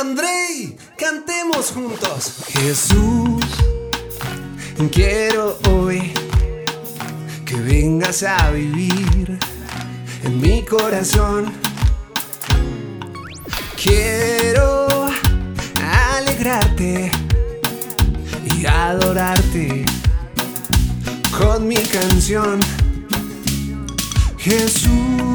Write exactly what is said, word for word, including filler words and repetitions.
Andrei, cantemos juntos. Jesús, quiero hoy que vengas a vivir en mi corazón. Quiero alegrarte y adorarte con mi canción. Jesús,